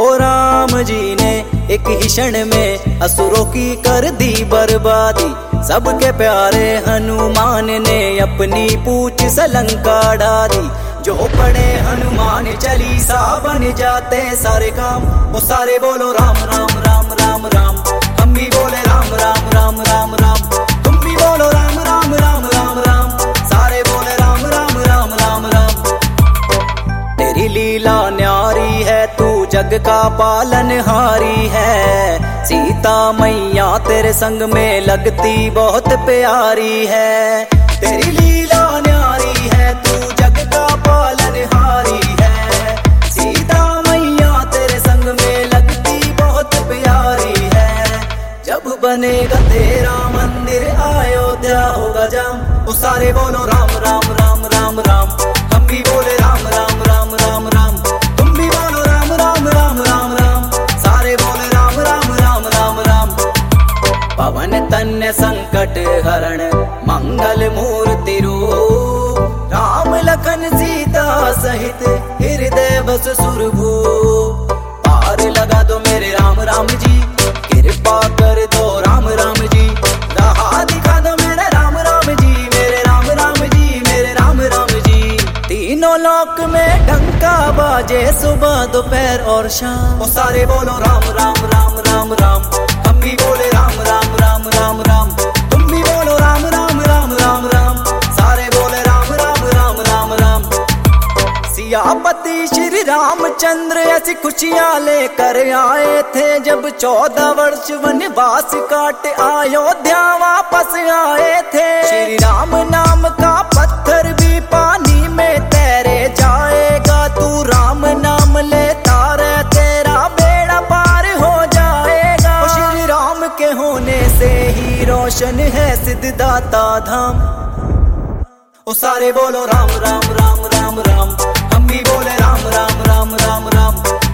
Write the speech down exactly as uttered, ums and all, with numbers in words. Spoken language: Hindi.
राम जी ने एक ही क्षण में असुरों की कर दी बर्बादी। सबके प्यारे हनुमान ने अपनी पूंछ से लंका डाली। जो पढ़े हनुमान चालीसा बन जाते सारे काम। वो सारे बोलो राम राम राम राम राम। हम भी बोले राम राम राम राम राम। तुम भी बोलो राम राम राम राम राम। सारे बोले राम राम राम राम राम। तेरी लीला न्यारी है, तू जग का पालनहारी है। सीता मैया तेरे संग में लगती बहुत प्यारी है। तेरी लीला न्यारी है, तू जग का पालनहारी है। सीता मैया तेरे संग में लगती बहुत प्यारी है। जब बनेगा तेरा मंदिर अयोध्या होगा जाम। वो सारे बोलो राम राम राम राम राम। हम भी बोले राम राम राम राम राम। तुम भी बोलो राम राम राम राम राम। सारे बोले राम राम राम राम राम। पवन तन्य संकट हरण मंगल मूर्ति रूप। राम लखन सीता सहित हृदय बस सुरभू। पार लगा दो मेरे राम राम जी, कृपा कर दो राम राम जी। राह दिखा दो मेरे राम राम जी, मेरे राम राम जी, मेरे राम राम जी। तीनों लोक में डंका बाजे सुबह दोपहर और शाम। वो सारे बोलो राम राम राम राम राम। हम भी बोले राम राम राम राम राम। तुम भी बोलो राम राम राम राम राम। सारे बोले राम राम राम राम राम। सियापति श्री रामचंद्र ऐसी खुशियां लेकर आए थे। जब चौदह वर्ष वनवास काट अयोध्या वापस आए थे। श्री राम नाम का पत्थर भी पानी में तैरे जाएगा। तू राम नाम लेता रह, तेरा बेड़ा पार हो जाएगा। श्री राम के होने से ही रोशन है सिद्धदाता धाम। ओ सारे बोलो राम राम राम राम राम। हम भी बोले राम राम राम राम राम।